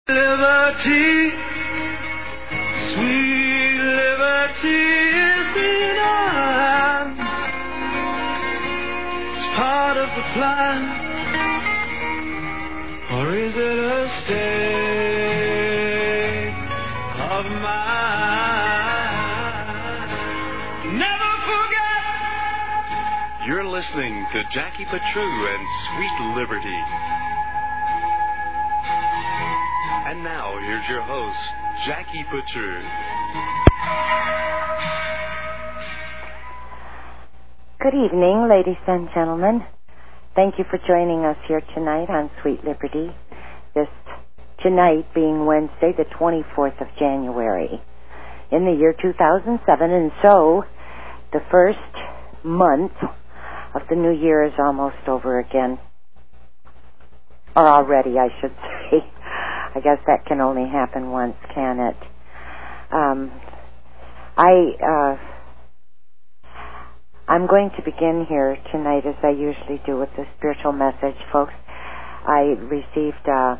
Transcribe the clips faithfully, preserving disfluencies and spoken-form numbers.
Liberty, sweet liberty is in our hands. It's part of the plan, or is it a state of mind? Never forget. You're listening to Jackie Patru and Sweet Liberty. And now, here's your host, Jackie Patru. Good evening, ladies and gentlemen. Thank you for joining us here tonight on Sweet Liberty. This tonight being Wednesday, the twenty-fourth of January, in the year two thousand seven. And so, the first month of the new year is almost over again. Or already, I should say. I guess that can only happen once, can it? Um, I, uh, I'm going to begin here tonight, as I usually do, with the spiritual message, folks. I received uh,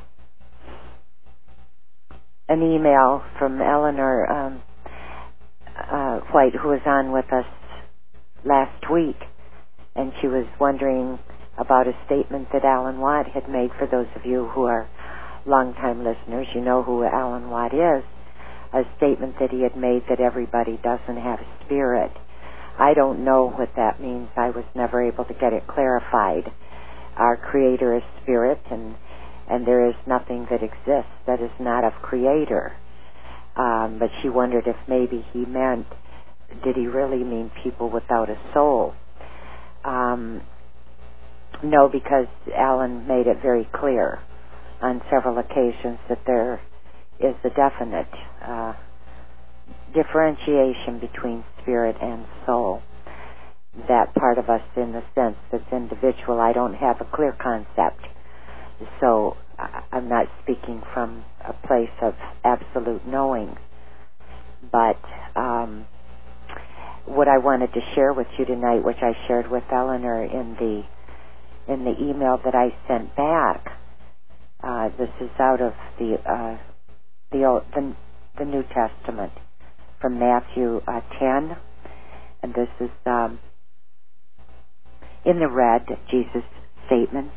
an email from Eleanor um, uh, White, who was on with us last week, and she was wondering about a statement that Alan Watt had made. For those of you who are long-time listeners, you know who Alan Watt is. A statement that he had made that everybody doesn't have a spirit. I don't know what that means. I was never able to get it clarified. Our Creator is spirit, and and there is nothing that exists that is not of Creator. Um, but she wondered if maybe he meant, did he really mean people without a soul? Um, no, because Alan made it very clear on several occasions that there is a definite uh, differentiation between spirit and soul. That part of us, in the sense that's individual, I don't have a clear concept. So I'm not speaking from a place of absolute knowing. But um, what I wanted to share with you tonight, which I shared with Eleanor in the in the email that I sent back, Uh, this is out of the uh, the, old, the the New Testament from Matthew uh, ten, and this is um, in the red, Jesus' statement.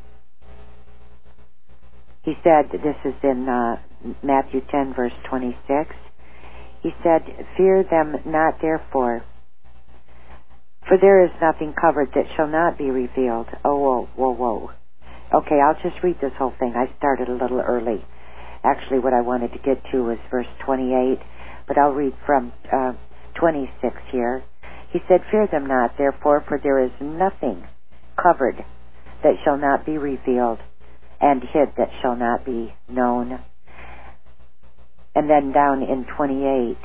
He said, this is in uh, Matthew ten, verse twenty-six. He said, "Fear them not, therefore, for there is nothing covered that shall not be revealed." Oh, whoa, whoa, whoa. Okay, I'll just read this whole thing. I started a little early. Actually, what I wanted to get to was verse twenty-eight, but I'll read from uh, twenty-six here. He said, "Fear them not, therefore, for there is nothing covered that shall not be revealed, and hid that shall not be known." And then down in twenty-eight,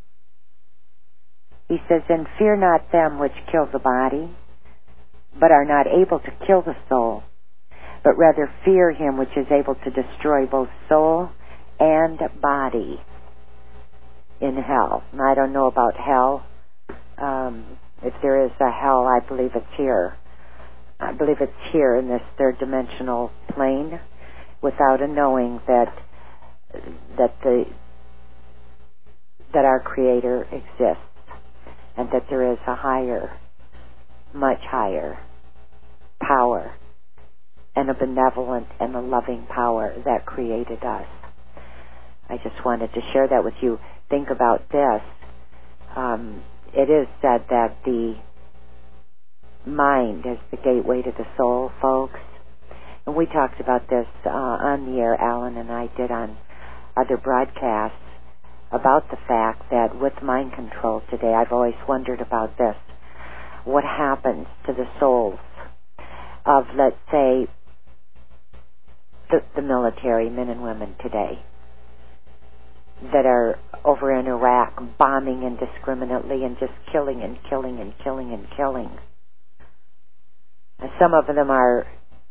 he says, "And fear not them which kill the body, but are not able to kill the soul, but rather fear him which is able to destroy both soul and body in hell." Now, I don't know about hell. Um, if there is a hell, I believe it's here. I believe it's here in this third dimensional plane, without a knowing that that the that our Creator exists, and that there is a higher, much higher power, and a benevolent and a loving power that created us. I just wanted to share that with you. Think about this. Um, it is said that the mind is the gateway to the soul, folks. And we talked about this uh, on the air, Alan and I did on other broadcasts, about the fact that with mind control today, I've always wondered about this. What happens to the souls of, let's say, The, the military men and women today that are over in Iraq bombing indiscriminately and just killing and killing and killing and killing. And some of them are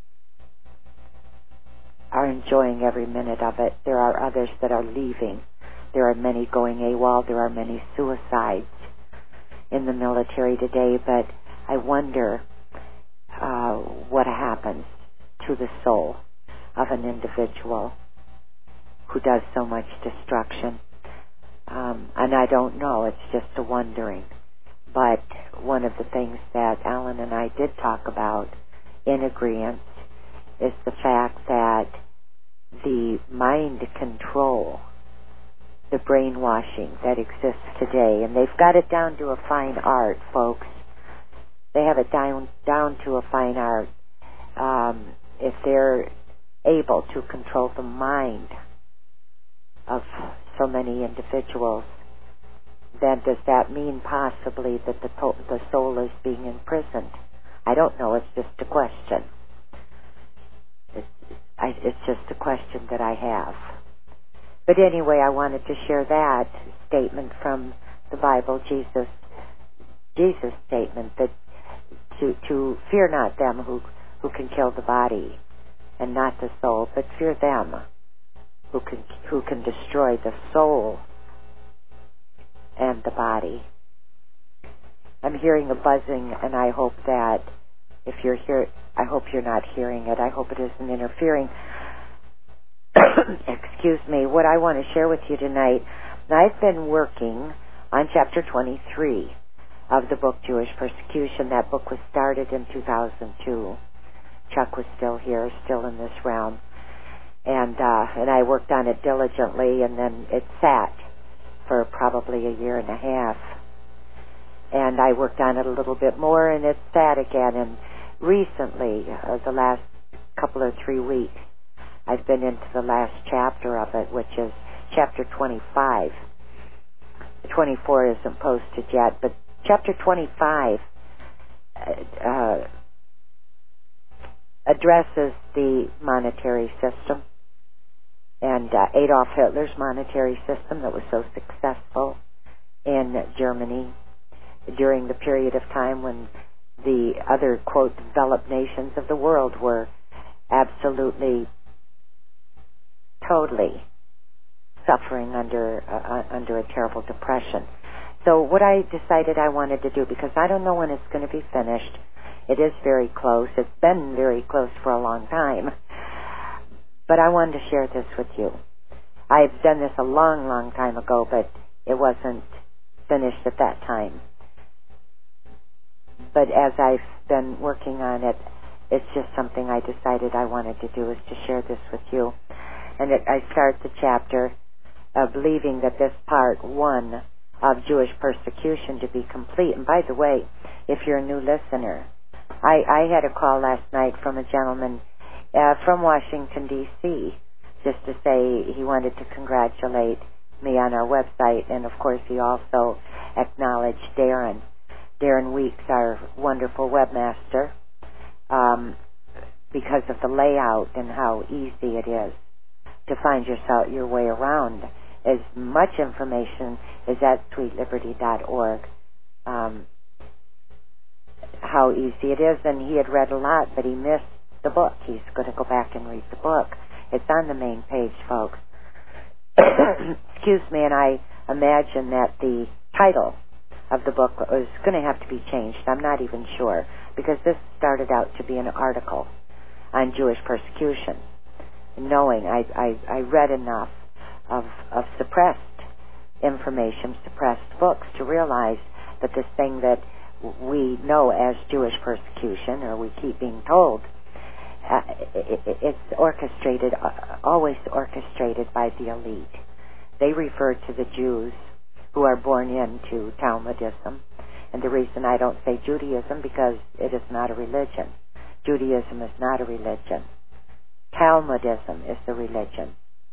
are enjoying every minute of it. There are others that are leaving. There are many going AWOL. There are many suicides in the military today. But I wonder uh, what happens to the soul of an individual who does so much destruction. Um, and I don't know, it's just a wondering. But one of the things that Alan and I did talk about in agreement is the fact that the mind control, the brainwashing that exists today, and they've got it down to a fine art, folks. They have it down down to a fine art. Um, if they're able to control the mind of so many individuals, then does that mean possibly that the to- the soul is being imprisoned? I don't know. It's just a question. It's, I, it's just a question that I have. But anyway, I wanted to share that statement from the Bible, Jesus, Jesus' statement that to to fear not them who who can kill the body and not the soul, but fear them who can who can destroy the soul and the body. I'm hearing a buzzing, and I hope that if you're here, I hope you're not hearing it. I hope it isn't interfering. Excuse me. What I want to share with you tonight, I've been working on chapter twenty-three of the book Jewish Persecution. That book was started in two thousand two. Chuck was still here, still in this realm. And, uh, and I worked on it diligently, and then it sat for probably a year and a half. And I worked on it a little bit more, and it sat again. And recently, uh, the last couple or three weeks, I've been into the last chapter of it, which is chapter twenty-five. twenty-four isn't posted yet, but chapter twenty-five uh, addresses the monetary system and uh, Adolf Hitler's monetary system that was so successful in Germany during the period of time when the other, quote, developed nations of the world were absolutely, totally suffering under uh, under a terrible depression. So what I decided I wanted to do, because I don't know when it's going to be finished, it is very close. It's been very close for a long time. But I wanted to share this with you. I've done this a long, long time ago, but it wasn't finished at that time. But as I've been working on it, it's just something I decided I wanted to do, is to share this with you. And it, I start the chapter uh, believing that this part one of Jewish persecution to be complete. And by the way, if you're a new listener, I, I had a call last night from a gentleman uh, from Washington, D C, just to say he wanted to congratulate me on our website, and of course he also acknowledged Darren. Darren Weeks, our wonderful webmaster, um, because of the layout and how easy it is to find yourself your way around. As much information is at sweet liberty dot org. Um, how easy it is, and he had read a lot, but he missed the book. He's going to go back and read the book. It's on the main page, folks. Excuse me, and I imagine that the title of the book is going to have to be changed. I'm not even sure, because this started out to be an article on Jewish persecution, knowing I, I, I read enough of, of suppressed information, suppressed books, to realize that this thing that we know as Jewish persecution, or we keep being told, uh, it, it, it's orchestrated, uh, always orchestrated by the elite. They refer to the Jews who are born into Talmudism. And the reason I don't say Judaism, because it is not a religion. Judaism is not a religion. Talmudism is the religion.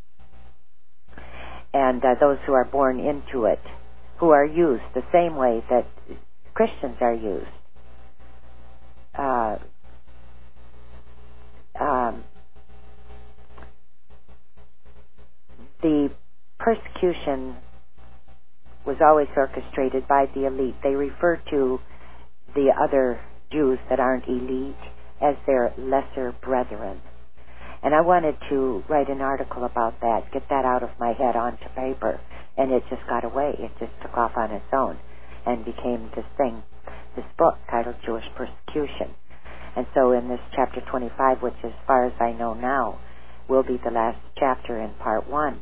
And uh, those who are born into it, who are used the same way that Christians are used. Uh, um, the persecution was always orchestrated by the elite. They refer to the other Jews that aren't elite as their lesser brethren. And I wanted to write an article about that, get that out of my head onto paper, and it just got away. It just took off on its own and became this thing, this book titled Jewish Persecution. And so in this chapter twenty-five, which as far as I know now will be the last chapter in part one,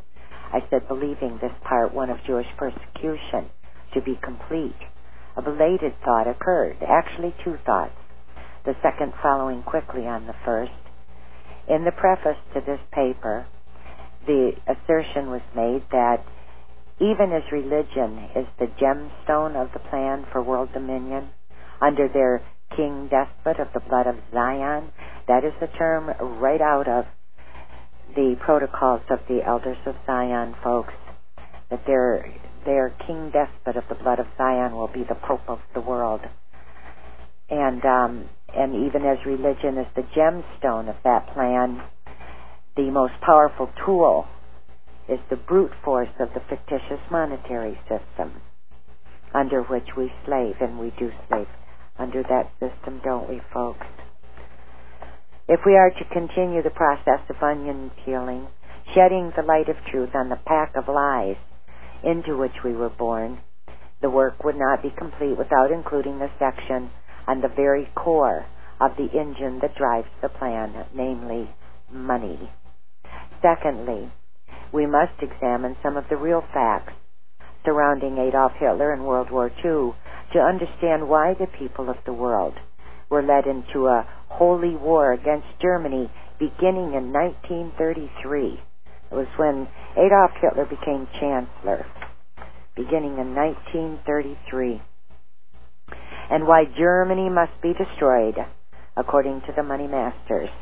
I said, believing this part one of Jewish persecution to be complete, a belated thought occurred, actually two thoughts, the second following quickly on the first. In the preface to this paper, the assertion was made that even as religion is the gemstone of the plan for world dominion, under their king despot of the blood of Zion, that is a term right out of the protocols of the elders of Zion, folks, that their their king despot of the blood of Zion will be the Pope of the world. And um, and even as religion is the gemstone of that plan, the most powerful tool is the brute force of the fictitious monetary system under which we slave, and we do slave under that system, don't we, folks? If we are to continue the process of onion peeling, shedding the light of truth on the pack of lies into which we were born, the work would not be complete without including the section on the very core of the engine that drives the plan, namely money. Secondly, we must examine some of the real facts surrounding Adolf Hitler and World War Two to understand why the people of the world were led into a holy war against Germany beginning in nineteen thirty-three. It was when Adolf Hitler became Chancellor, beginning in nineteen thirty-three. And why Germany must be destroyed, according to the money masters.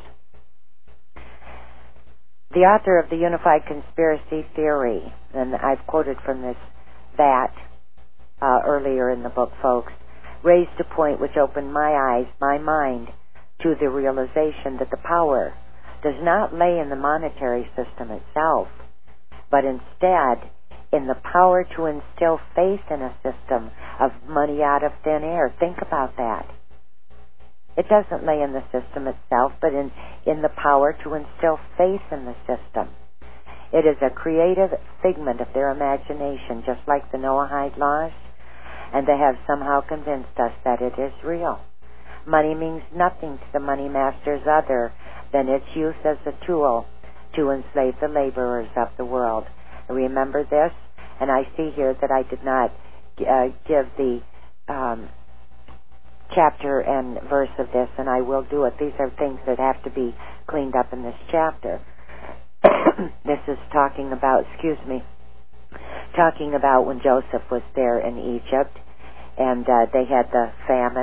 The author of the Unified Conspiracy Theory, and I've quoted from this, that uh, earlier in the book, folks, raised a point which opened my eyes, my mind, to the realization that the power does not lay in the monetary system itself, but instead in the power to instill faith in a system of money out of thin air. Think about that. It doesn't lay in the system itself, but in, in the power to instill faith in the system. It is a creative figment of their imagination, just like the Noahide laws, and they have somehow convinced us that it is real. Money means nothing to the money masters other than its use as a tool to enslave the laborers of the world. Remember this, and I see here that I did not uh, give the um, chapter and verse of this, and I will do it. These are things that have to be cleaned up in this chapter. This is talking about, excuse me, talking about when Joseph was there in Egypt, and uh, they had the famine.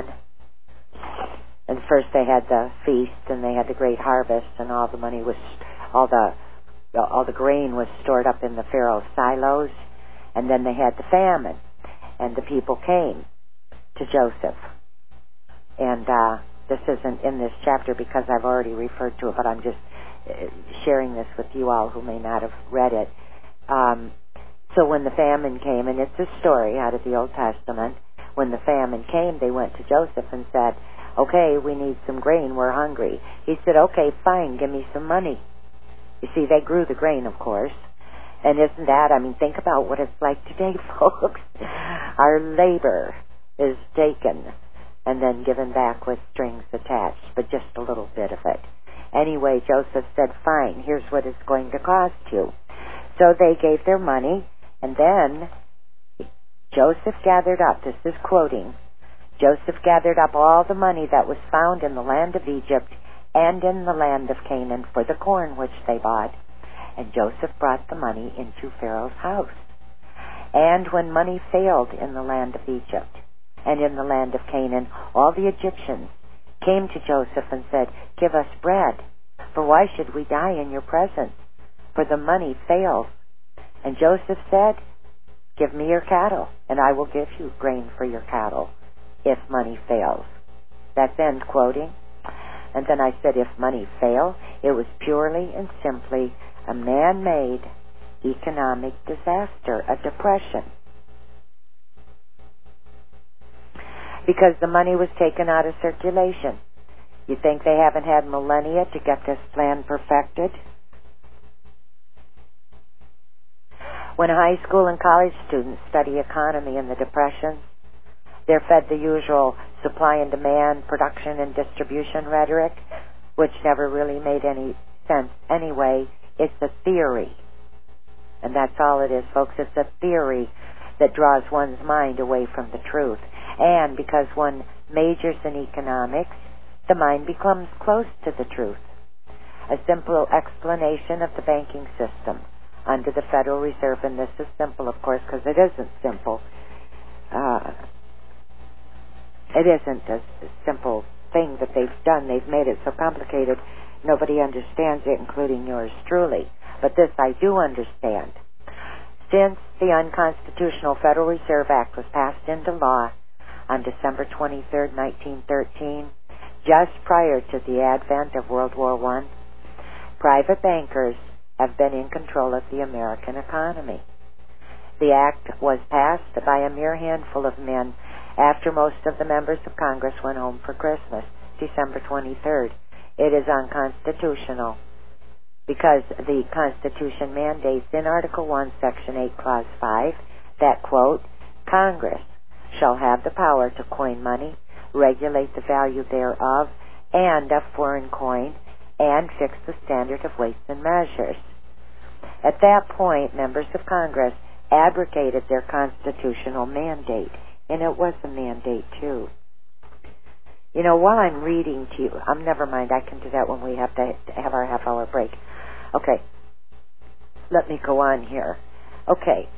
And first they had the feast, and they had the great harvest, and all the money was, all the, all the grain was stored up in the Pharaoh's silos, and then they had the famine, and the people came to Joseph. And uh, this isn't in this chapter because I've already referred to it, but I'm just sharing this with you all who may not have read it. Um, so when the famine came, and it's a story out of the Old Testament, when the famine came, they went to Joseph and said, okay, we need some grain, we're hungry. He said, okay, fine, give me some money. You see, they grew the grain, of course. And isn't that, I mean, think about what it's like today, folks. Our labor is taken and then given back with strings attached, but just a little bit of it. Anyway, Joseph said, fine, here's what it's going to cost you. So they gave their money, and then Joseph gathered up, this is quoting, Joseph gathered up all the money that was found in the land of Egypt and in the land of Canaan for the corn which they bought, and Joseph brought the money into Pharaoh's house. And when money failed in the land of Egypt and in the land of Canaan, all the Egyptians came to Joseph and said, give us bread, for why should we die in your presence? For the money fails. And Joseph said, give me your cattle, and I will give you grain for your cattle, if money fails. That's end quoting. And then I said, if money fail, it was purely and simply a man-made economic disaster, a depression. Because the money was taken out of circulation. You think they haven't had millennia to get this plan perfected? When high school and college students study economy in the Depression, they're fed the usual supply and demand, production and distribution rhetoric, which never really made any sense anyway. It's a theory. And that's all it is, folks. It's a theory that draws one's mind away from the truth. And because one majors in economics, the mind becomes close to the truth. A simple explanation of the banking system under the Federal Reserve, and this is simple, of course, because it isn't simple. Uh, it isn't a simple thing that they've done. They've made it so complicated, nobody understands it, including yours truly. But this I do understand. Since the unconstitutional Federal Reserve Act was passed into law on December twenty-third, nineteen thirteen, just prior to the advent of World War One, private bankers have been in control of the American economy. The act was passed by a mere handful of men after most of the members of Congress went home for Christmas, December twenty-third. It is unconstitutional because the Constitution mandates in Article one, Section eight, Clause five, that, quote, Congress shall have the power to coin money, regulate the value thereof, and of foreign coin, and fix the standard of weights and measures. At that point, members of Congress abrogated their constitutional mandate, and it was a mandate, too. You know, while I'm reading to you, um, never mind, I can do that when we have to have our half-hour break. Okay, let me go on here. Okay,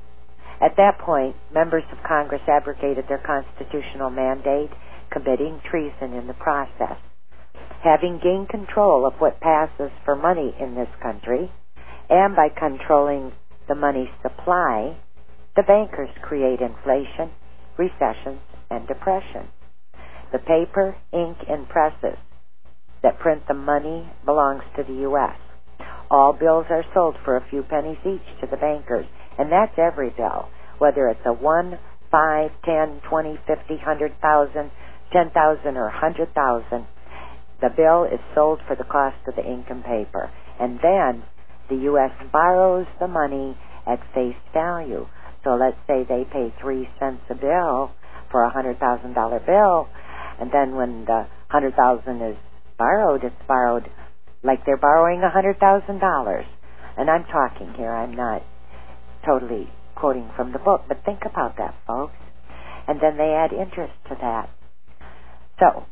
at that point, members of Congress abrogated their constitutional mandate, committing treason in the process. Having gained control of what passes for money in this country, and by controlling the money supply, the bankers create inflation, recessions, and depression. The paper, ink, and presses that print the money belongs to the U S All bills are sold for a few pennies each to the bankers, and that's every bill, whether it's a one, five, ten, twenty, fifty, hundred thousand, ten thousand, or a hundred thousand. The bill is sold for the cost of the ink and paper, and then the U S borrows the money at face value. So let's say they pay three cents a bill for a hundred thousand dollar bill, and then when the hundred thousand is borrowed, it's borrowed like they're borrowing a hundred thousand dollars. And I'm talking here, I'm not totally quoting from the book, but think about that, folks. And then they add interest to that. So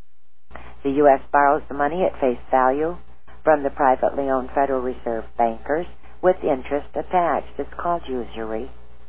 the U S borrows the money at face value from the privately owned Federal Reserve bankers with interest attached. It's called usury.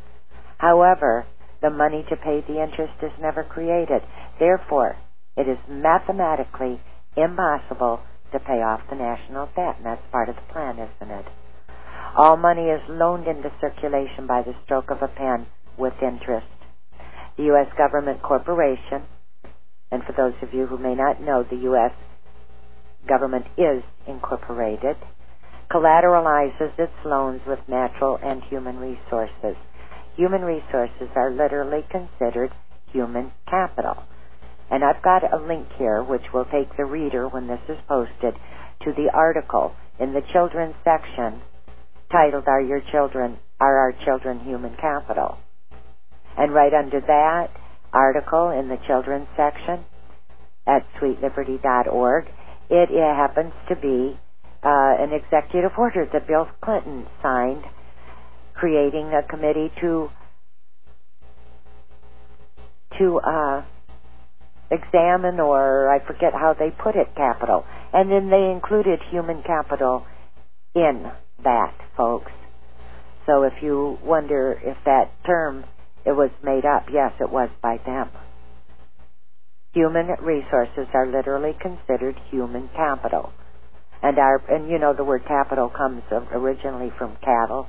However, the money to pay the interest is never created. Therefore, it is mathematically impossible to pay off the national debt, and that's part of the plan, isn't it? All money is loaned into circulation by the stroke of a pen with interest. The U S government corporation, and for those of you who may not know, the U S government is incorporated, collateralizes its loans with natural and human resources. Human resources are literally considered human capital. And I've got a link here which will take the reader, when this is posted, to the article in the children's section titled, Are Your Children, Are Our Children Human Capital? And right under that article in the children's section at sweet liberty dot org, it, it happens to be uh, an executive order that Bill Clinton signed, creating a committee to to uh, examine, or I forget how they put it, capital. And then they included human capital in that, folks. So if you wonder if that term, it was made up, yes, it was by them. Human resources are literally considered human capital. And our, and you know the word capital comes originally from cattle.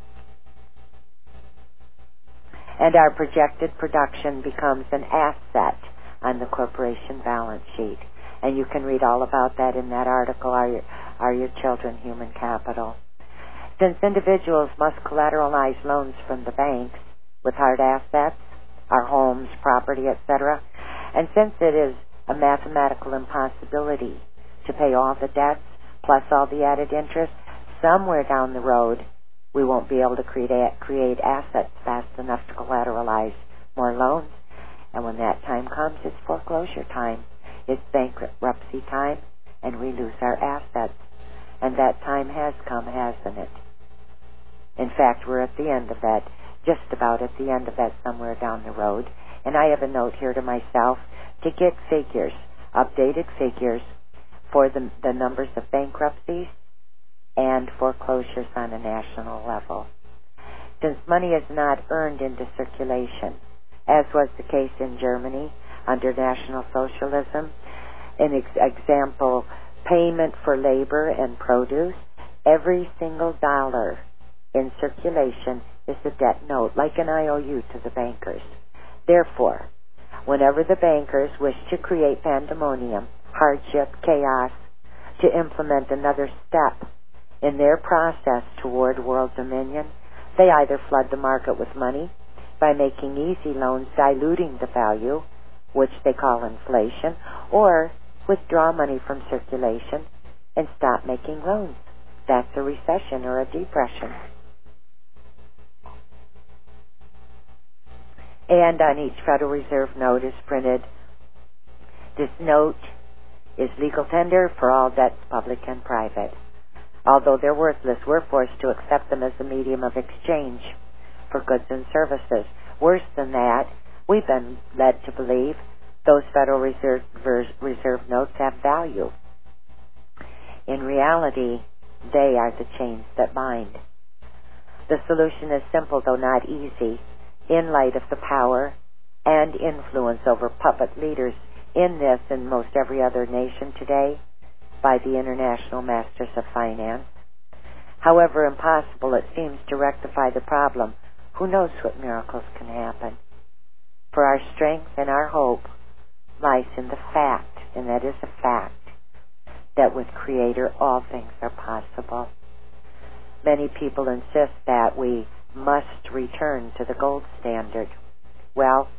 And our projected production becomes an asset on the corporation balance sheet. And you can read all about that in that article, Are Your, Are Your Children Human Capital? Since individuals must collateralize loans from the banks with hard assets, our homes, property, et cetera, and since it is a mathematical impossibility to pay all the debts plus all the added interest, somewhere down the road we won't be able to create, create assets fast enough to collateralize more loans. And when that time comes, it's foreclosure time. It's bankruptcy time, and we lose our assets. And that time has come, hasn't it? In fact, we're at the end of that, just about at the end of that somewhere down the road. And I have a note here to myself to get figures, updated figures, for the, the numbers of bankruptcies and foreclosures on a national level. Since money is not earned into circulation, as was the case in Germany under National Socialism, an ex- example, payment for labor and produce, every single dollar in circulation is a debt note, like an I O U to the bankers. Therefore, whenever the bankers wish to create pandemonium, hardship, chaos, to implement another step in their process toward world dominion, they either flood the market with money by making easy loans diluting the value, which they call inflation, or withdraw money from circulation and stop making loans. That's a recession or a depression. And on each Federal Reserve note is printed, this note is legal tender for all debts, public and private. Although they're worthless, we're forced to accept them as a medium of exchange for goods and services. Worse than that, we've been led to believe those Federal Reserve, Reserve notes have value. In reality, they are the chains that bind. The solution is simple, though not easy, in light of the power and influence over puppet leaders in this and most every other nation today by the international masters of finance. However impossible it seems to rectify the problem, who knows what miracles can happen? For our strength and our hope lies in the fact, and that is a fact, that with Creator all things are possible. Many people insist that we must return to the gold standard. Well,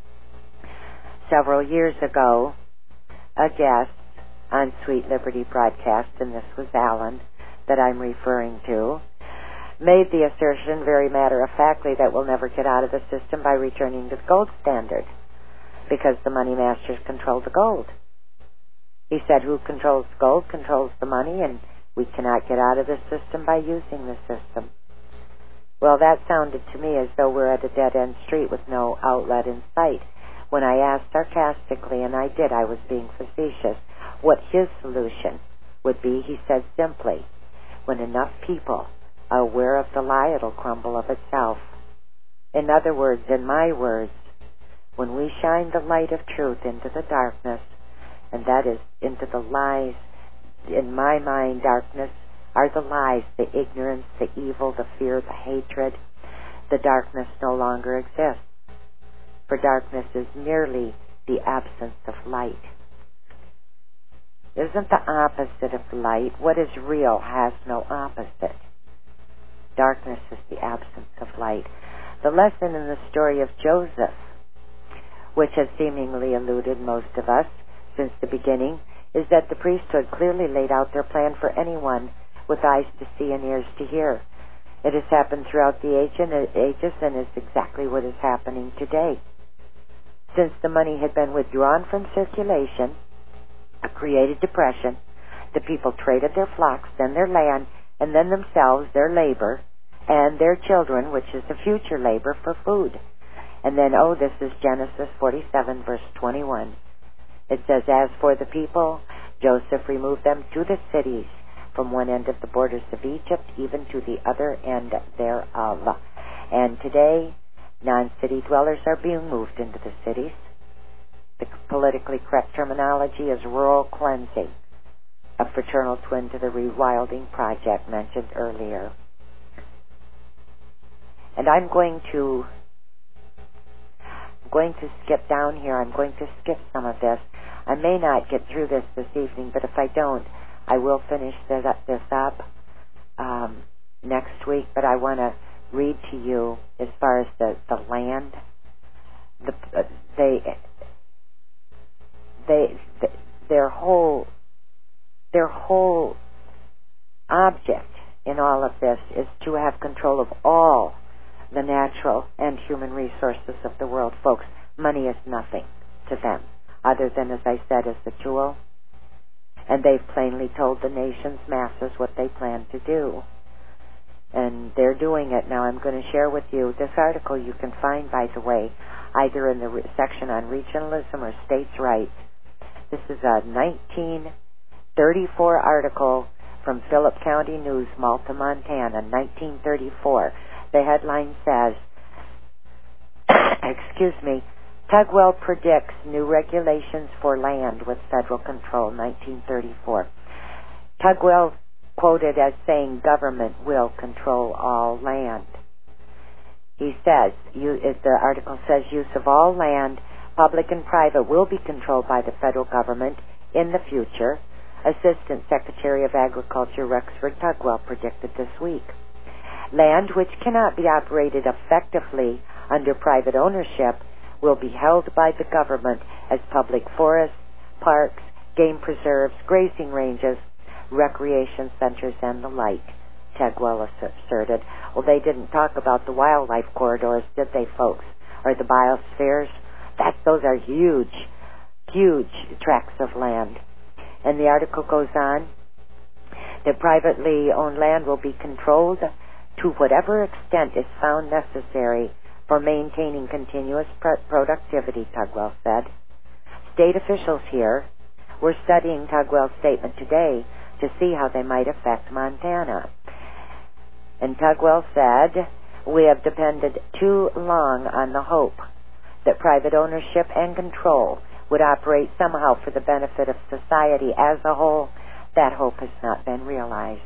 several years ago, a guest on Sweet Liberty broadcast, and this was Alan that I'm referring to, made the assertion very matter-of-factly that we'll never get out of the system by returning to the gold standard because the money masters control the gold. He said who controls gold controls the money, and we cannot get out of the system by using the system. Well, that sounded to me as though we're at a dead-end street with no outlet in sight. When I asked sarcastically, and I did, I was being facetious, what his solution would be, he said simply, when enough people are aware of the lie, it'll crumble of itself. In other words, in my words, when we shine the light of truth into the darkness, and that is into the lies, in my mind, darkness are the lies, the ignorance, the evil, the fear, the hatred. The darkness no longer exists. For darkness is merely the absence of light. Isn't the opposite of light? What is real has no opposite. Darkness is the absence of light. The lesson in the story of Joseph, which has seemingly eluded most of us since the beginning, is that the priesthood clearly laid out their plan for anyone with eyes to see and ears to hear. It has happened throughout the ages and is exactly what is happening today. Since the money had been withdrawn from circulation, a created depression, the people traded their flocks, then their land, and then themselves, their labor, and their children, which is the future labor, for food. And then, oh, this is Genesis forty-seven, verse twenty-one. It says, as for the people, Joseph removed them to the cities, from one end of the borders of Egypt, even to the other end thereof. And today, non-city dwellers are being moved into the cities. The politically correct terminology is rural cleansing, a fraternal twin to the rewilding project mentioned earlier. And I'm going to I'm going to skip down here. I'm going to skip some of this. I may not get through this this evening, but if I don't, I will finish this up, this up um, next week. But I want to read to you as far as the, the land. The, uh, they, they, they, their whole, their whole object in all of this is to have control of all the natural and human resources of the world, folks. Money is nothing to them, other than, as I said, as the tool. And they've plainly told the nation's masses what they plan to do. and they're doing it. Now I'm going to share with you this article you can find, by the way, either in the re- section on regionalism or states' rights. This is a nineteen thirty-four article from Phillip County News, Malta, Montana, nineteen thirty-four. The headline says, excuse me, Tugwell predicts new regulations for land with federal control, nineteen thirty-four. Tugwell quoted as saying government will control all land. He says, you, the article says, use of all land, public and private, will be controlled by the federal government in the future. Assistant Secretary of Agriculture Rexford Tugwell predicted this week. Land which cannot be operated effectively under private ownership will be held by the government as public forests, parks, game preserves, grazing ranges, recreation centers, and the like, Tugwell asserted. Well, they didn't talk about the wildlife corridors, did they, folks? Or the biospheres? That, those are huge, huge tracts of land. And the article goes on that privately owned land will be controlled to whatever extent is found necessary for maintaining continuous pr- productivity, Tugwell said. State officials here were studying Tugwell's statement today to see how they might affect Montana. And Tugwell said, we have depended too long on the hope that private ownership and control would operate somehow for the benefit of society as a whole. That hope has not been realized.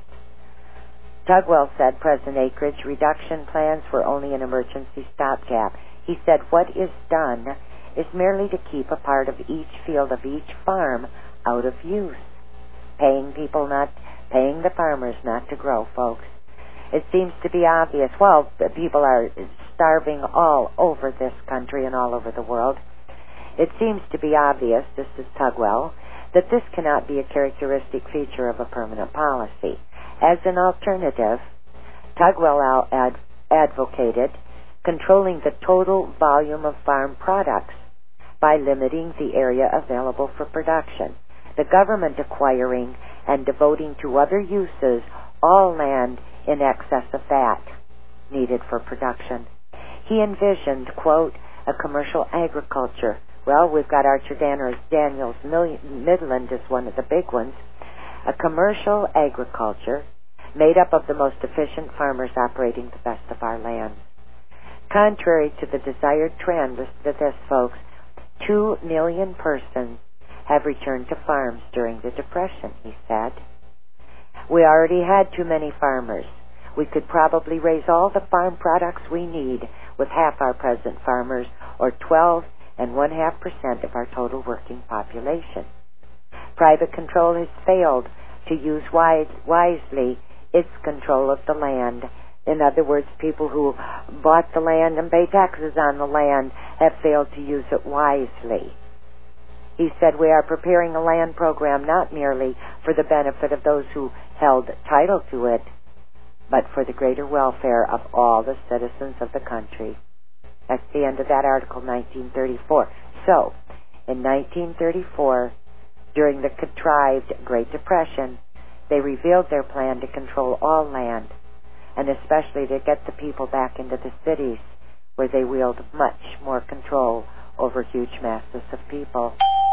Tugwell said present acreage reduction plans were only an emergency stopgap. He said what is done is merely to keep a part of each field of each farm out of use. Paying people not, paying the farmers not to grow, folks. It seems to be obvious. Well, people are starving all over this country and all over the world. It seems to be obvious, this is Tugwell, that this cannot be a characteristic feature of a permanent policy. As an alternative, Tugwell ad- advocated controlling the total volume of farm products by limiting the area available for production, the government acquiring and devoting to other uses all land in excess of that needed for production. He envisioned, quote, a commercial agriculture. Well, we've got Archer Daniels Midland is one of the big ones. A commercial agriculture made up of the most efficient farmers operating the best of our land. Contrary to the desired trend, listen to this, folks, two million persons have returned to farms during the Depression, he said. We already had too many farmers. We could probably raise all the farm products we need with half our present farmers, or twelve and one half percent of our total working population. Private control has failed to use wise, wisely its control of the land. In other words, people who bought the land and pay taxes on the land have failed to use it wisely. He said, we are preparing a land program not merely for the benefit of those who held title to it, but for the greater welfare of all the citizens of the country. That's the end of that article, nineteen thirty-four. So, in nineteen thirty-four, during the contrived Great Depression, they revealed their plan to control all land, and especially to get the people back into the cities, where they wield much more control over huge masses of people.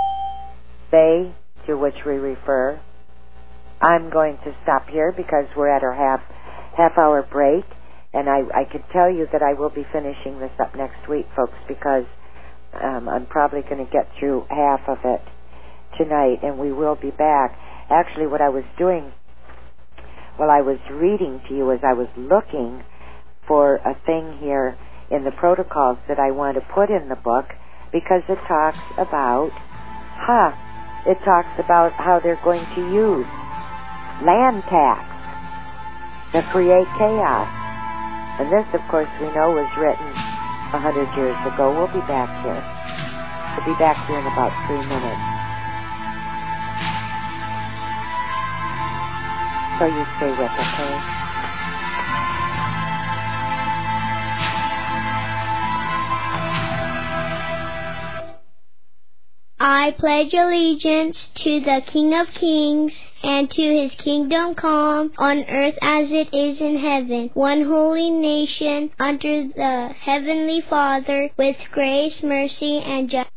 They, to which we refer, I'm going to stop here because we're at our half half hour break, and I, I could tell you that I will be finishing this up next week, folks, because um, I'm probably going to get through half of it tonight, and we will be back. Actually, what I was doing while I was reading to you is I was looking for a thing here in the protocols that I want to put in the book, because it talks about, huh, it talks about how they're going to use land tax to create chaos. And this, of course, we know was written a hundred years ago. We'll be back here. We'll be back here in about three minutes. So you stay with us, okay? I pledge allegiance to the King of Kings and to his kingdom come, on earth as it is in heaven. One holy nation under the heavenly Father, with grace, mercy, and justice.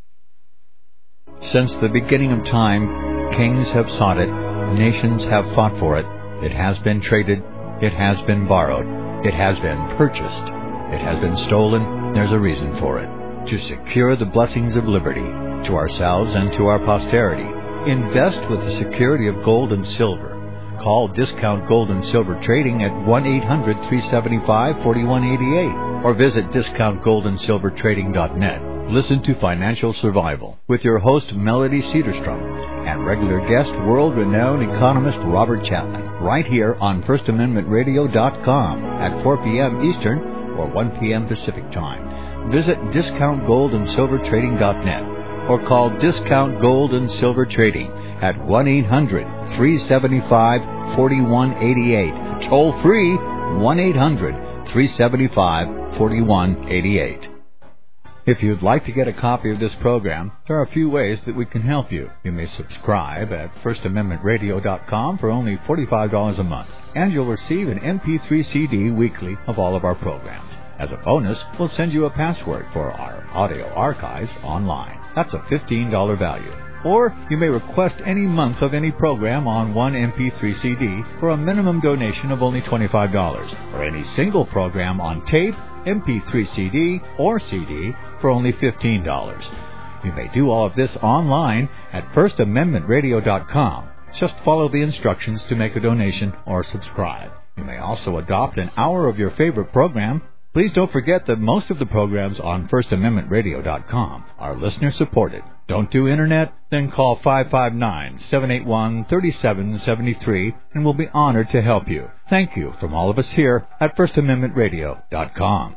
Since the beginning of time, kings have sought it, nations have fought for it. It has been traded, it has been borrowed, it has been purchased, it has been stolen. There's a reason for it. To secure the blessings of liberty to ourselves and to our posterity, invest with the security of gold and silver. Call Discount Gold and Silver Trading at one eight hundred, three seven five, four one eight eight or visit discount gold and silver trading dot net. Listen to Financial Survival with your host Melody Cedarstrom and regular guest, world-renowned economist Robert Chapman, right here on first amendment radio dot com at four p.m. Eastern or one p.m. Pacific Time. Visit discount gold and silver trading dot net or call Discount Gold and Silver Trading at one eight hundred, three seven five, four one eight eight. Toll free, one eight hundred, three seven five, four one eight eight. If you'd like to get a copy of this program, there are a few ways that we can help you. You may subscribe at first amendment radio dot com for only forty-five dollars a month, and you'll receive an M P three C D weekly of all of our programs. As a bonus, we'll send you a password for our audio archives online. That's a fifteen dollars value. Or you may request any month of any program on one M P three C D for a minimum donation of only twenty-five dollars, or any single program on tape, M P three C D, or C D for only fifteen dollars. You may do all of this online at first amendment radio dot com. Just follow the instructions to make a donation or subscribe. You may also adopt an hour of your favorite program. Please don't forget that most of the programs on first amendment radio dot com are listener-supported. Don't do Internet? Then call five five nine, seven eight one, three seven seven three and we'll be honored to help you. Thank you from all of us here at first amendment radio dot com.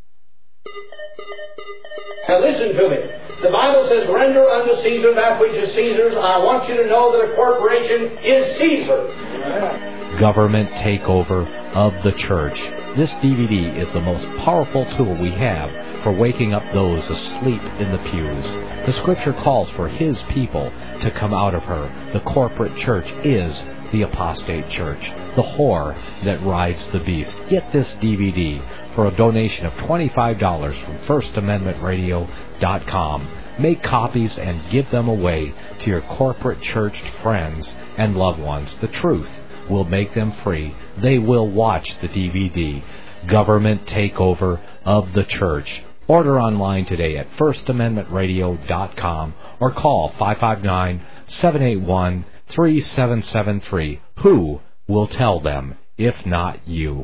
Now listen to me. The Bible says, render unto Caesar that which is Caesar's. I want you to know that a corporation is Caesar. Government takeover of the church. This D V D is the most powerful tool we have for waking up those asleep in the pews. The Scripture calls for His people to come out of her. The corporate church is the apostate church, the whore that rides the beast. Get this D V D for a donation of twenty-five dollars from first amendment radio dot com. Make copies and give them away to your corporate church friends and loved ones. The truth will make them free. They will watch the D V D, Government Takeover of the Church. Order online today at first amendment radio dot com or call five five nine, seven eight one, three seven seven three. Who will tell them if not you?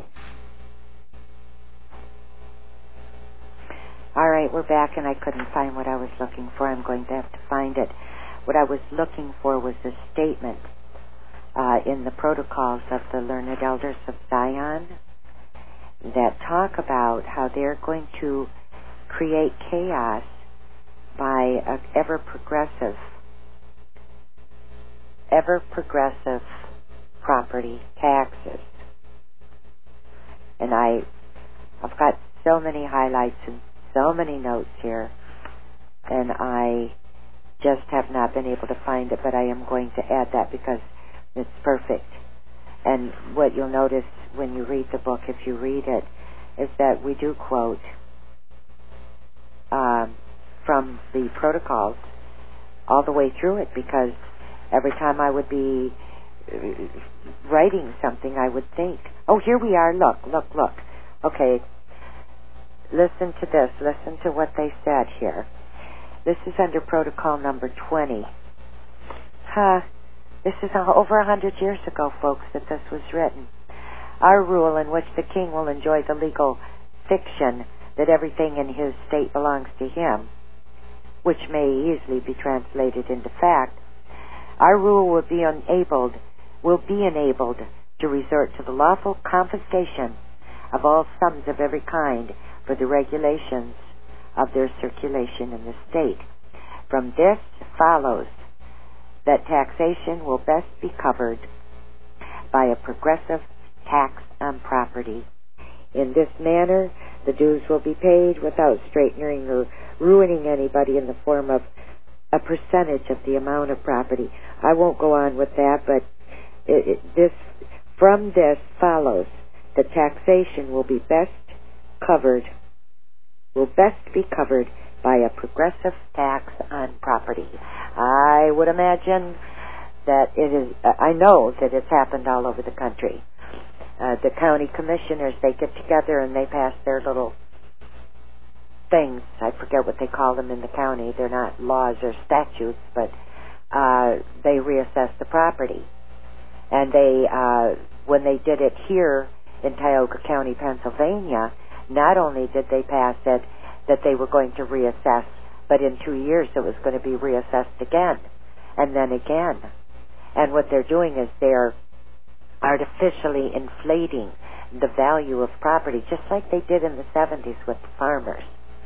All right, we're back, and I couldn't find what I was looking for. I'm going to have to find it. What I was looking for was a statement uh, in the protocols of the Learned Elders of Zion that talk about how they're going to create chaos by uh, ever progressive, ever progressive property taxes. And I, I've got so many highlights and so many notes here, and I just have not been able to find it, but I am going to add that because it's perfect. And what you'll notice when you read the book, if you read it, is that we do quote um, from the protocols all the way through it, because every time I would be writing something, I would think, oh, here we are, look, look, look. Okay, listen to this. Listen to what they said here. This is under protocol number twenty. Huh. This is over a hundred years ago, folks, that this was written. Our rule in which the king will enjoy the legal fiction that everything in his state belongs to him, which may easily be translated into fact. Our rule will be enabled, will be enabled to resort to the lawful confiscation of all sums of every kind for the regulations of their circulation in the state. From this follows that taxation will best be covered by a progressive tax on property. In this manner, the dues will be paid without straightening or ruining anybody in the form of a percentage of the amount of property. I won't go on with that, but it, it, this from this follows that taxation will be best covered, will best be covered by a progressive tax on property. I would imagine that it is, I know that it's happened all over the country. Uh, the county commissioners, they get together and they pass their little things. I forget what they call them in the county. They're not laws or statutes, but uh, they reassess the property. And they, uh, when they did it here in Tioga County, Pennsylvania, not only did they pass it that they were going to reassess, but in two years it was going to be reassessed again, and then again. And what they're doing is they're artificially inflating the value of property, just like they did in the seventies with the farmers.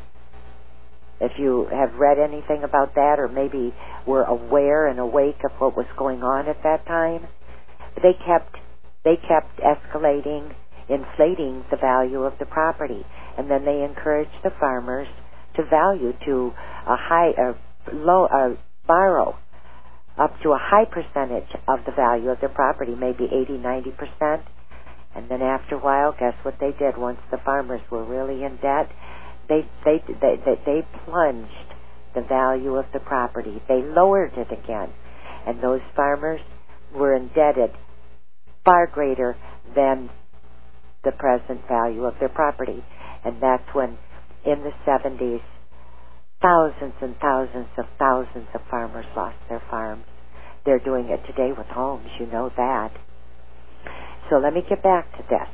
If you have read anything about that, or maybe were aware and awake of what was going on at that time, they kept they kept escalating, inflating the value of the property, and then they encouraged the farmers to value to a high, a low, uh, borrow up to a high percentage of the value of their property, maybe eighty, ninety percent. And then after a while, guess what they did? Once the farmers were really in debt, they they they they, they plunged the value of the property. They lowered it again, and those farmers were indebted far greater than the present value of their property. And that's when, in the seventies, thousands and thousands of thousands of farmers lost their farms. They're doing it today with homes, you know that. So let me get back to this.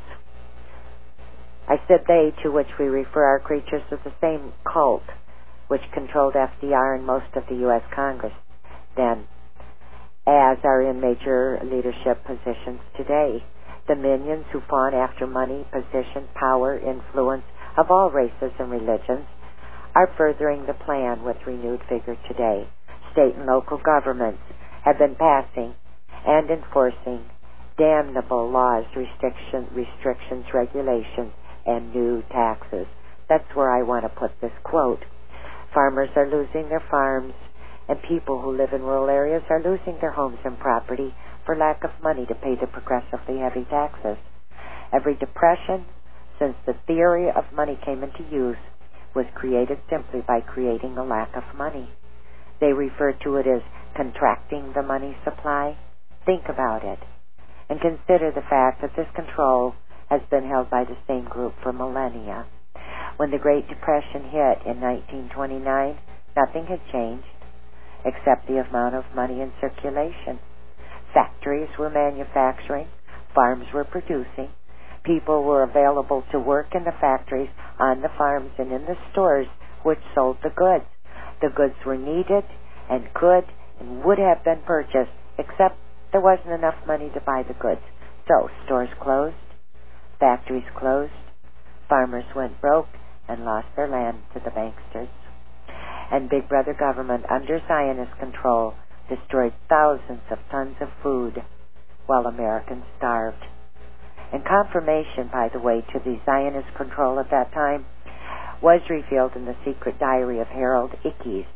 I said they, to which we refer our creatures, of the same cult which controlled F D R and most of the U S Congress then, as are in major leadership positions today. The minions who fawn after money, position, power, influence of all races and religions are furthering the plan with renewed vigor today. State and local governments have been passing and enforcing damnable laws, restriction, restrictions, regulations, and new taxes. That's where I want to put this quote. Farmers are losing their farms, and people who live in rural areas are losing their homes and property for lack of money to pay the progressively heavy taxes. Every depression since the theory of money came into use was created simply by creating a lack of money. They refer to it as contracting the money supply. Think about it, and consider the fact that this control has been held by the same group for millennia. When the Great Depression hit in nineteen twenty-nine, nothing had changed except the amount of money in circulation. Factories were manufacturing, farms were producing, people were available to work in the factories, on the farms, and in the stores which sold the goods. The goods were needed and could and would have been purchased, except there wasn't enough money to buy the goods. So stores closed, factories closed, farmers went broke and lost their land to the banksters. And Big Brother government, under Zionist control, destroyed thousands of tons of food while Americans starved. And confirmation, by the way, to the Zionist control at that time was revealed in the secret diary of Harold Ickes,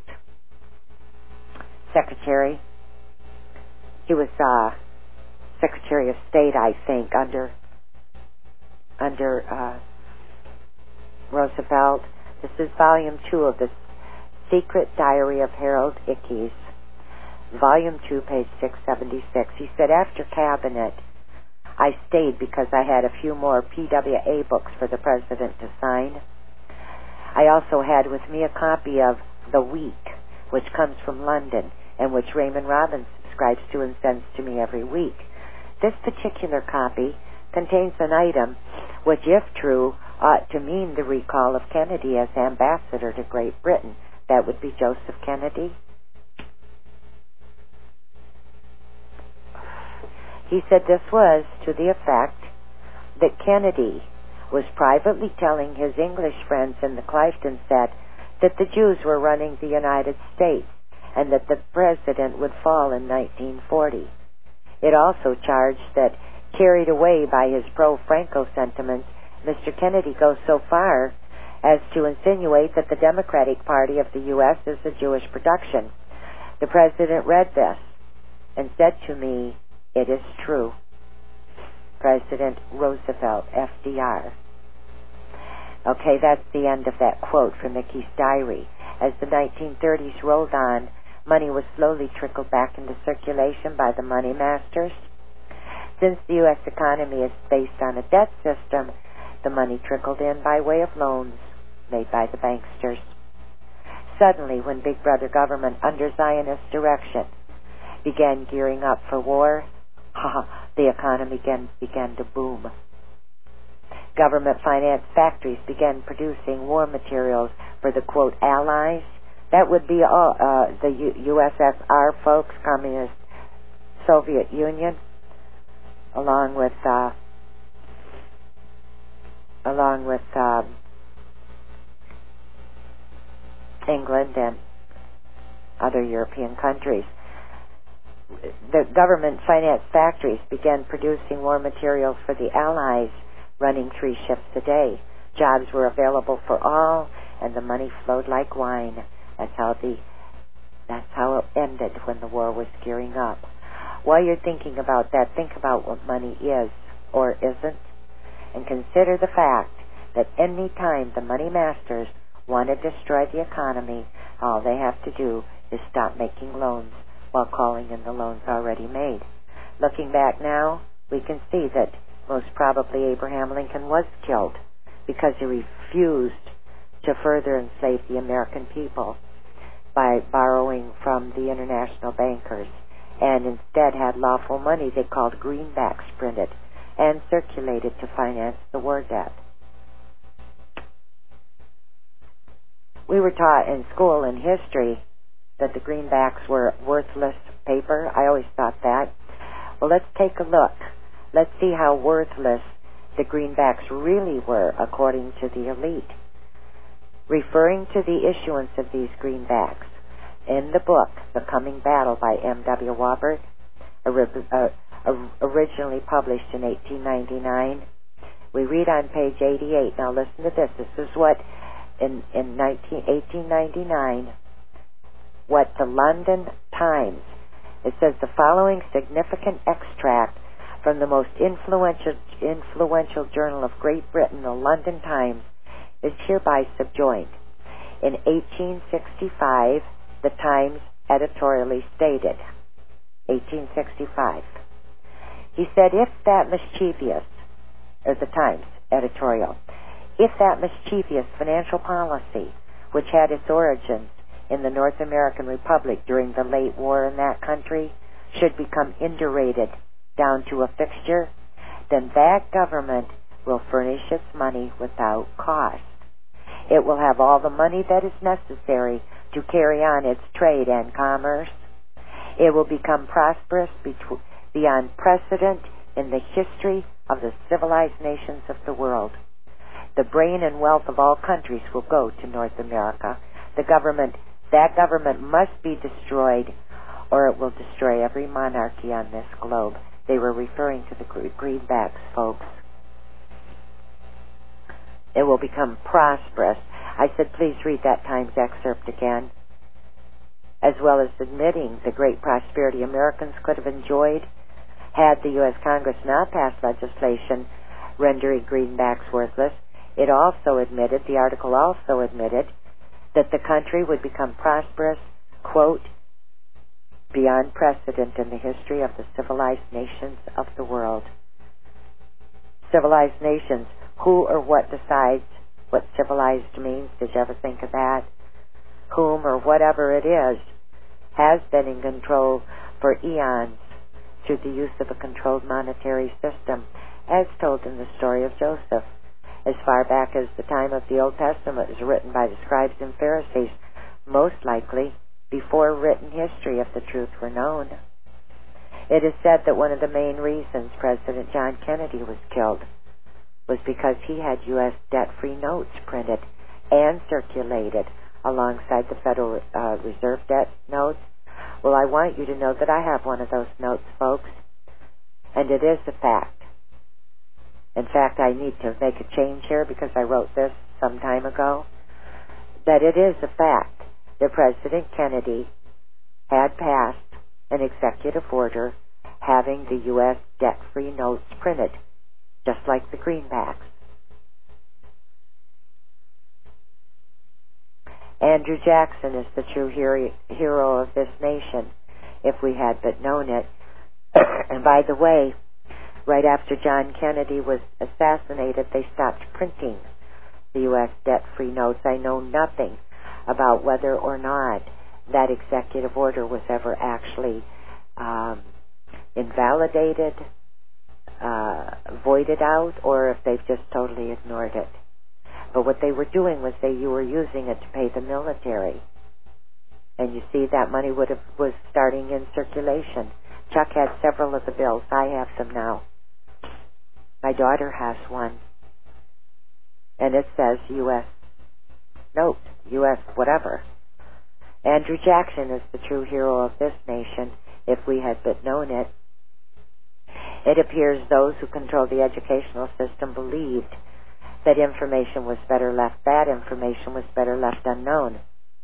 Secretary. He was uh, Secretary of State, I think, under under uh, Roosevelt. This is volume two of the secret diary of Harold Ickes. Volume two, page six seventy-six. He said, after Cabinet, I stayed because I had a few more P W A books for the President to sign. I also had with me a copy of The Week, which comes from London, and which Raymond Robbins subscribes to and sends to me every week. This particular copy contains an item which, if true, ought to mean the recall of Kennedy as ambassador to Great Britain. That would be Joseph Kennedy. He said this was to the effect that Kennedy was privately telling his English friends in the Clifton set that the Jews were running the United States and that the president would fall in nineteen forty. It also charged that, carried away by his pro-Franco sentiments, Mister Kennedy goes so far as to insinuate that the Democratic Party of the U S is a Jewish production. The president read this and said to me, It is true. President Roosevelt, F D R. Okay, that's the end of that quote from Mickey's diary. As the nineteen thirties rolled on, money was slowly trickled back into circulation by the money masters. Since the U S economy is based on a debt system, the money trickled in by way of loans made by the banksters. Suddenly, when Big Brother government, under Zionist direction, began gearing up for war, the economy began, began to boom. Government-financed factories began producing war materials for the, quote, allies. That would be all, uh, the U- U S S R folks, Communist Soviet Union, along with uh, along with um, England and other European countries. The government-financed factories began producing war materials for the Allies, running three shifts a day. Jobs were available for all, and the money flowed like wine. That's how the that's how it ended when the war was gearing up. While you're thinking about that, think about what money is or isn't, and consider the fact that any time the money masters want to destroy the economy, all they have to do is stop making loans while calling in the loans already made. Looking back now, we can see that most probably Abraham Lincoln was killed because he refused to further enslave the American people by borrowing from the international bankers, and instead had lawful money they called greenbacks printed and circulated to finance the war debt. We were taught in school in history that the greenbacks were worthless paper. I always thought that. Well, let's take a look. Let's see how worthless the greenbacks really were according to the elite. Referring to the issuance of these greenbacks, in the book, The Coming Battle by M W Wobbert, originally published in eighteen ninety-nine, we read on page eighty-eight. Now listen to this. This is what, in, in eighteen ninety-nine, what the London Times, it says the following significant extract from the most influential, influential journal of Great Britain, the London Times, is hereby subjoined. In eighteen sixty-five, the Times editorially stated, eighteen sixty-five, he said, if that mischievous, or the Times editorial, if that mischievous financial policy, which had its origins in the North American Republic during the late war in that country, should become indurated down to a fixture, then that government will furnish its money without cost. It will have all the money that is necessary to carry on its trade and commerce. It will become prosperous betw- beyond precedent in the history of the civilized nations of the world. The brain and wealth of all countries will go to North America. The government, that government must be destroyed, or it will destroy every monarchy on this globe. They were referring to the greenbacks, folks. It will become prosperous. I said, please read that Times excerpt again. As well as admitting the great prosperity Americans could have enjoyed had the U S Congress not passed legislation rendering greenbacks worthless, it also admitted, the article also admitted, that the country would become prosperous, quote, beyond precedent in the history of the civilized nations of the world. Civilized nations, who or what decides what civilized means? Did you ever think of that? Whom or whatever it is has been in control for eons through the use of a controlled monetary system, as told in the story of Joseph. As far back as the time of the Old Testament was written by the scribes and Pharisees, most likely before written history of the truth were known. It is said that one of the main reasons President John Kennedy was killed was because he had U S debt-free notes printed and circulated alongside the Federal uh, Reserve debt notes. Well, I want you to know that I have one of those notes, folks, and it is a fact. In fact, I need to make a change here because I wrote this some time ago, that it is a fact that President Kennedy had passed an executive order having the U S debt-free notes printed, just like the greenbacks. Andrew Jackson is the true hero of this nation, if we had but known it. And by the way, right after John Kennedy was assassinated, they stopped printing the U S debt-free notes. I know nothing about whether or not that executive order was ever actually um, invalidated, uh, voided out, or if they've just totally ignored it. But what they were doing was they you were using it to pay the military. And you see, that money would have, was starting in circulation. Chuck had several of the bills. I have them now. My daughter has one. And it says U S note, U S whatever. Andrew Jackson is the true hero of this nation, if we had but known it. It appears those who control the educational system believed that information was better left, bad information was better left unknown.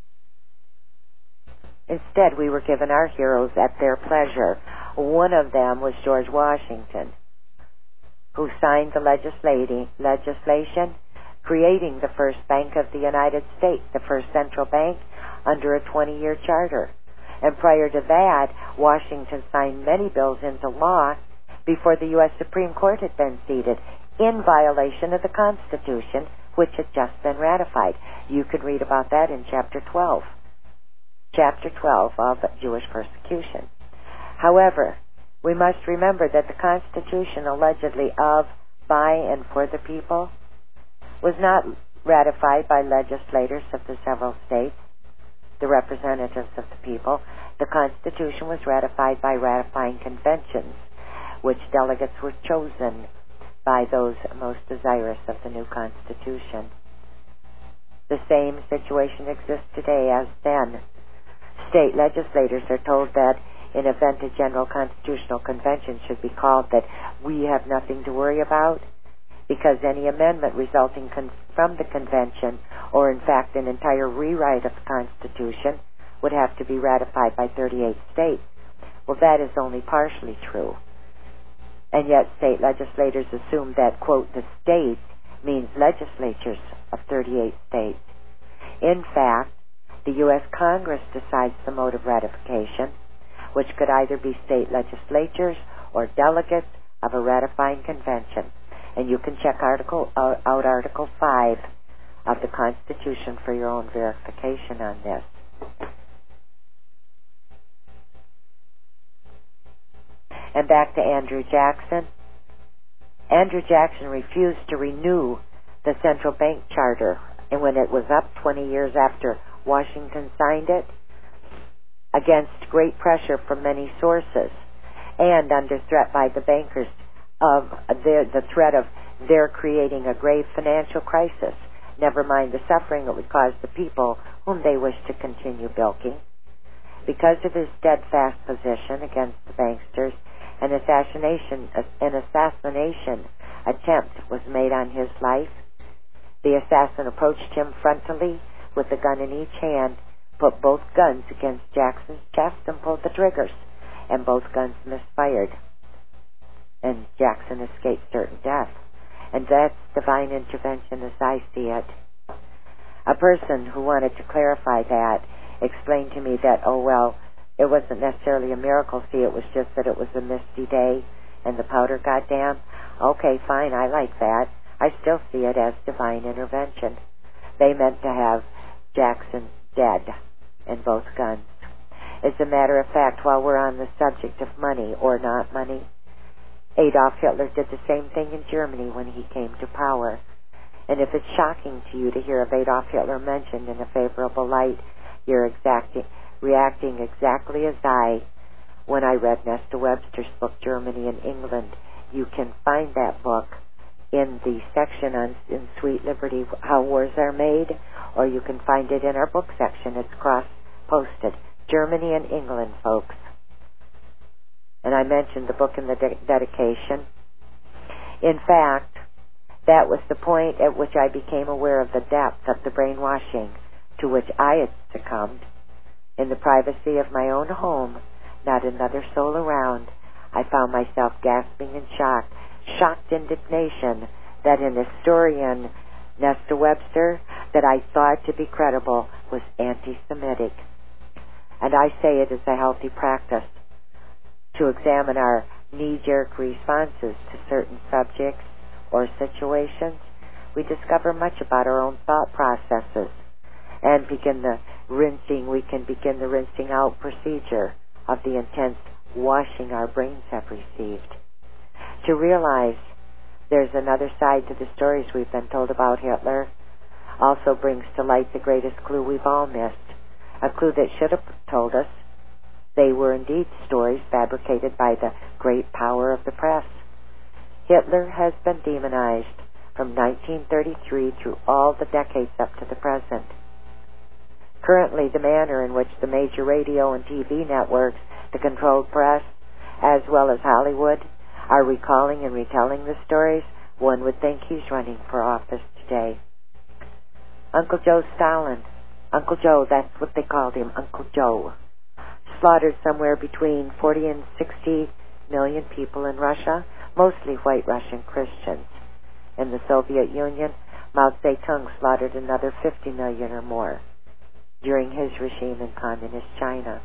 Instead, we were given our heroes at their pleasure. One of them was George Washington, who signed the legislating, legislation creating the first bank of the United States, the first central bank under a twenty-year charter. And prior to that, Washington signed many bills into law before the U S Supreme Court had been seated, in violation of the Constitution, which had just been ratified. You can read about that in Chapter twelve. Chapter twelve of Jewish Persecution. However, we must remember that the Constitution allegedly of, by, and for the people was not ratified by legislators of the several states, the representatives of the people. The Constitution was ratified by ratifying conventions, which delegates were chosen by those most desirous of the new Constitution. The same situation exists today as then. State legislators are told that in event a general constitutional convention should be called, that we have nothing to worry about, because any amendment resulting con- from the convention, or in fact an entire rewrite of the Constitution, would have to be ratified by thirty-eight states. Well, that is only partially true. And yet state legislators assume that, quote, the state means legislatures of thirty-eight states. In fact, the U S Congress decides the mode of ratification, which could either be state legislatures or delegates of a ratifying convention. And you can check article, uh, out Article five of the Constitution for your own verification on this. And back to Andrew Jackson. Andrew Jackson refused to renew the central bank charter, and when it was up twenty years after Washington signed it, against great pressure from many sources, and under threat by the bankers of their, the threat of their creating a grave financial crisis, never mind the suffering it would cause the people whom they wished to continue bilking. Because of his steadfast position against the banksters, an assassination, an assassination attempt was made on his life. The assassin approached him frontally with a gun in each hand, put both guns against Jackson's chest, and pulled the triggers, and both guns misfired, and Jackson escaped certain death. And that's divine intervention as I see it. A person who wanted to clarify that explained to me that, oh, well, it wasn't necessarily a miracle. See, it was just that it was a misty day and the powder got damp. Okay, fine, I like that. I still see it as divine intervention. They meant to have Jackson dead and both guns. As a matter of fact, while we're on the subject of money or not money, Adolf Hitler did the same thing in Germany when he came to power. And if it's shocking to you to hear of Adolf Hitler mentioned in a favorable light, you're exactly, reacting exactly as I, when I read Nesta Webster's book, Germany and England. You can find that book in the section on in Sweet Liberty, How Wars Are Made, or you can find it in our book section. It's cross-posted. Germany and England, folks. And I mentioned the book in the de- dedication. In fact, that was the point at which I became aware of the depth of the brainwashing to which I had succumbed. In the privacy of my own home, not another soul around, I found myself gasping in shock, shocked indignation that an historian, Nesta Webster, that I thought to be credible was anti-Semitic. And I say it is a healthy practice to examine our knee-jerk responses to certain subjects or situations. We discover much about our own thought processes and begin the rinsing, we can begin the rinsing out procedure of the intense washing our brains have received. To realize there's another side to the stories we've been told about Hitler also brings to light the greatest clue we've all missed, a clue that should have told us they were indeed stories fabricated by the great power of the press. Hitler has been demonized from nineteen thirty-three through all the decades up to the present. Currently, the manner in which the major radio and T V networks, the controlled press, as well as Hollywood, are recalling and retelling the stories, one would think he's running for office today. Uncle Joe Stalin, Uncle Joe, that's what they called him, Uncle Joe, slaughtered somewhere between forty and sixty million people in Russia, mostly white Russian Christians. In the Soviet Union, Mao Zedong slaughtered another fifty million or more during his regime in communist China.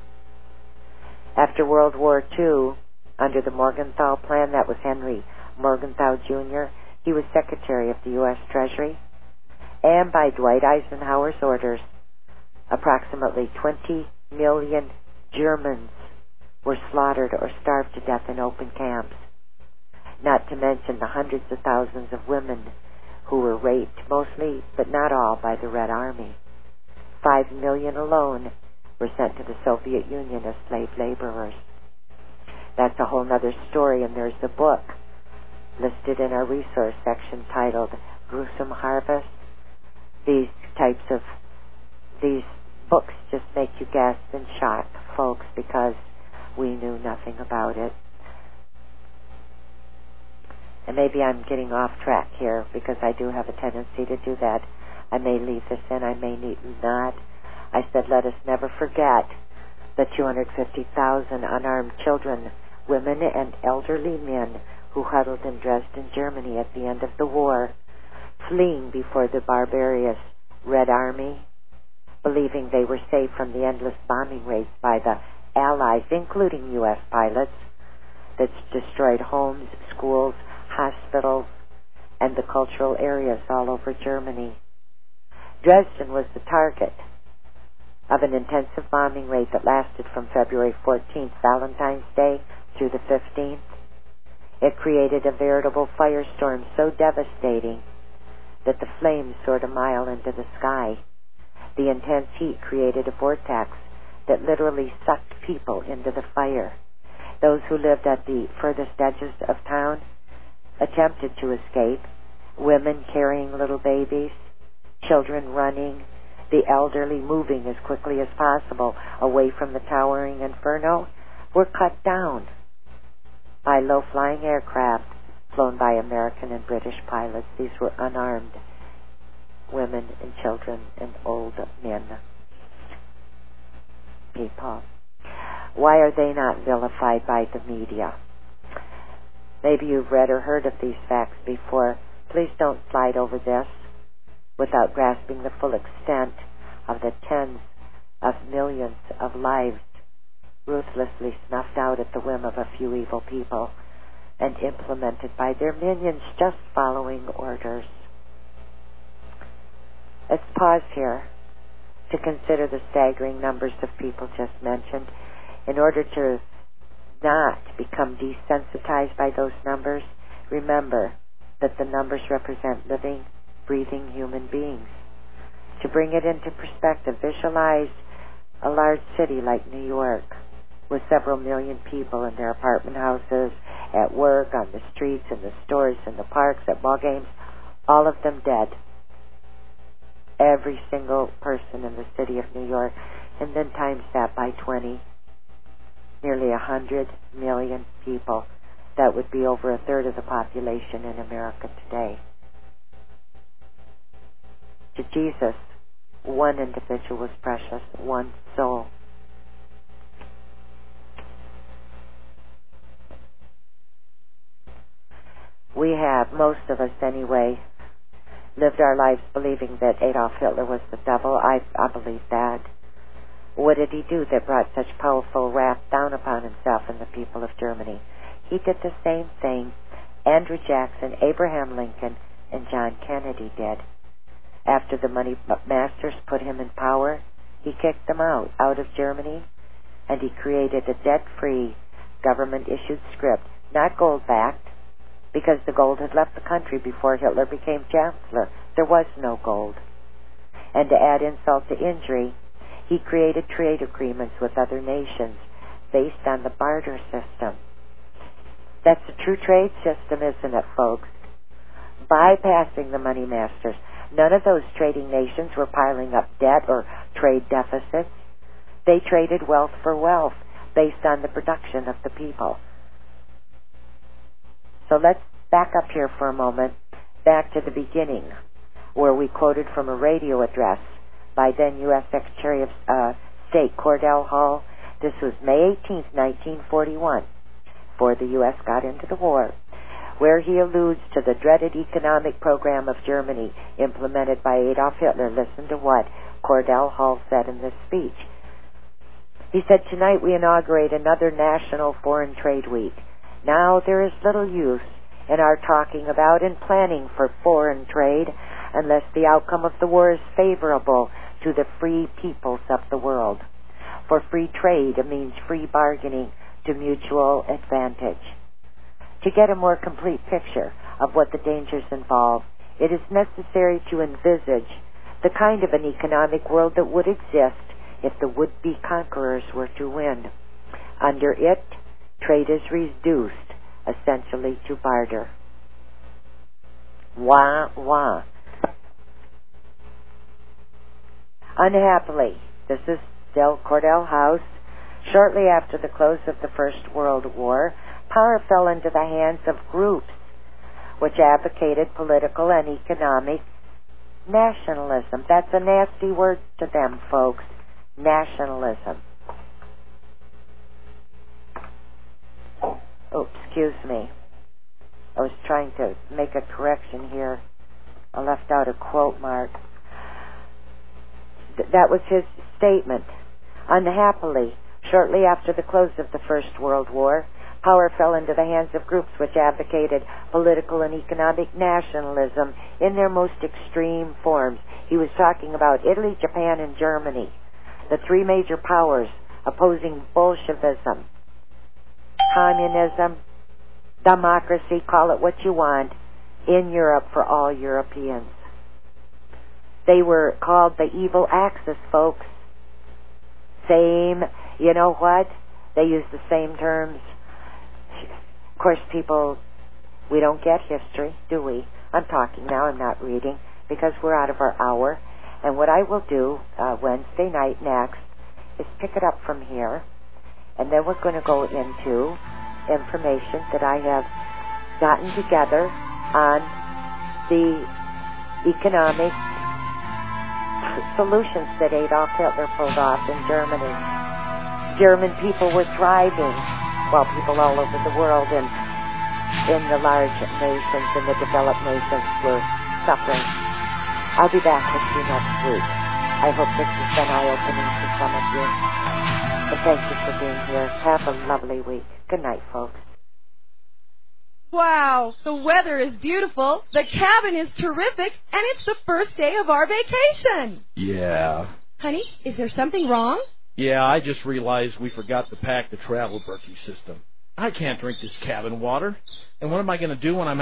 After World War Two, under the Morgenthau Plan, that was Henry Morgenthau Junior, he was Secretary of the U S Treasury, and by Dwight Eisenhower's orders, approximately twenty million Germans were slaughtered or starved to death in open camps, not to mention the hundreds of thousands of women who were raped, mostly, but not all, by the Red Army. Five million alone were sent to the Soviet Union as slave laborers. That's a whole other story, and there's a book listed in our resource section titled Gruesome Harvest. These types of, these books just make you gasp in shock, folks, because we knew nothing about it. And maybe I'm getting off track here because I do have a tendency to do that. I may leave this in, I may need not. I said let us never forget the two hundred fifty thousand unarmed children, women, and elderly men who huddled in Dresden, Germany at the end of the war, fleeing before the barbarous Red Army, believing they were safe from the endless bombing raids by the Allies, including U S pilots, that destroyed homes, schools, hospitals, and the cultural areas all over Germany. Dresden was the target of an intensive bombing raid that lasted from February fourteenth, Valentine's Day, through the fifteenth. It created a veritable firestorm so devastating that the flames soared a mile into the sky. The intense heat created a vortex that literally sucked people into the fire. Those who lived at the furthest edges of town attempted to escape, women carrying little babies, children running, the elderly moving as quickly as possible away from the towering inferno, were cut down by low-flying aircraft flown by American and British pilots. These were unarmed women and children and old men. People. Why are they not vilified by the media? Maybe you've read or heard of these facts before. Please don't slide over this without grasping the full extent of the tens of millions of lives ruthlessly snuffed out at the whim of a few evil people and implemented by their minions just following orders. Let's pause here to consider the staggering numbers of people just mentioned. In order to not become desensitized by those numbers, remember that the numbers represent living, breathing human beings. To bring it into perspective, visualize a large city like New York with several million people in their apartment houses, at work, on the streets, in the stores, in the parks, at ball games, all of them dead. Every single person in the city of New York, and then times that by twenty. Nearly a hundred million people. That would be over a third of the population in America today. To Jesus, one individual was precious, one soul. we have, most of us anyway, lived our lives believing that Adolf Hitler was the devil. I, I believe that. What did he do that brought such powerful wrath down upon himself and the people of Germany? He did the same thing Andrew Jackson, Abraham Lincoln, and John Kennedy did. After the money masters put him in power, he kicked them out, out of Germany, and he created a debt-free, government-issued script, not gold-backed, because the gold had left the country before Hitler became chancellor. There was no gold. And to add insult to injury, he created trade agreements with other nations based on the barter system. That's a true trade system, isn't it, folks? Bypassing the money masters. None of those trading nations were piling up debt or trade deficits. They traded wealth for wealth based on the production of the people. So let's back up here for a moment, back to the beginning, where we quoted from a radio address by then U S Secretary of uh, State Cordell Hull. This was May eighteenth, nineteen forty-one, before the U S got into the war, where he alludes to the dreaded economic program of Germany implemented by Adolf Hitler. Listen to what Cordell Hull said in this speech. He said, "Tonight we inaugurate another National Foreign Trade Week. Now there is little use in our talking about and planning for foreign trade unless the outcome of the war is favorable to the free peoples of the world. For free trade means free bargaining to mutual advantage. To get a more complete picture of what the dangers involve, it is necessary to envisage the kind of an economic world that would exist if the would-be conquerors were to win. Under it, trade is reduced essentially to barter." Wah, wah. Unhappily, this is still Cordell House, shortly after the close of the First World War, power fell into the hands of groups which advocated political and economic nationalism. That's a nasty word to them, folks. Nationalism. Oh, excuse me. I was trying to make a correction here. I left out a quote mark. Th- that was his statement. Unhappily, shortly after the close of the First World War, power fell into the hands of groups which advocated political and economic nationalism in their most extreme forms. He was talking about Italy, Japan, and Germany, the three major powers opposing Bolshevism, communism, democracy, call it what you want, in Europe for all Europeans. They were called the evil axis, folks. Same, you know what? They use the same terms. Of course, people, we don't get history, do we? I'm talking now, I'm not reading, because we're out of our hour. And what I will do uh, Wednesday night next is pick it up from here, and then we're going to go into information that I have gotten together on the economic solutions that Adolf Hitler pulled off in Germany. German people were thriving, while people all over the world and in the large nations and the developed nations were suffering. I'll be back with you next week. I hope this has been eye-opening to some of you. And thank you for being here. Have a lovely week. Good night, folks. Wow, the weather is beautiful, the cabin is terrific, and it's the first day of our vacation. Yeah. Honey, is there something wrong? Yeah, I just realized we forgot to pack the travel Berkey system. I can't drink this cabin water. And what am I going to do when I'm